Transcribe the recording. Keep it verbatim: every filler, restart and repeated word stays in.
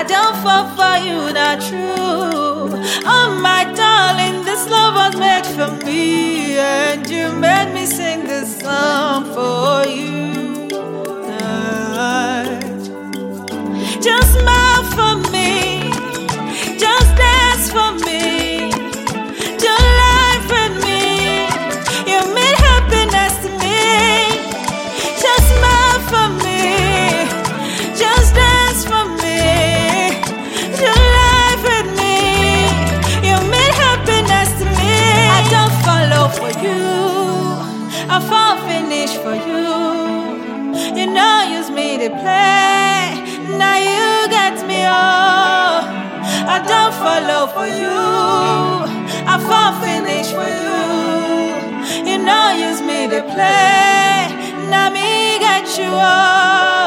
don't fall for you, not true. Oh my darling, this love was made for me, and you made me sing this song for you. Just smile for me, just dance for me, do life with me. You mean happiness to me. Just smile for me, just dance for me, do life with me. You mean happiness to me. I don't follow for you, I fall finish for you. You know use me to play, now you get me all. I don't follow for you, I fall finish for you. You know use me to play, now me get you all.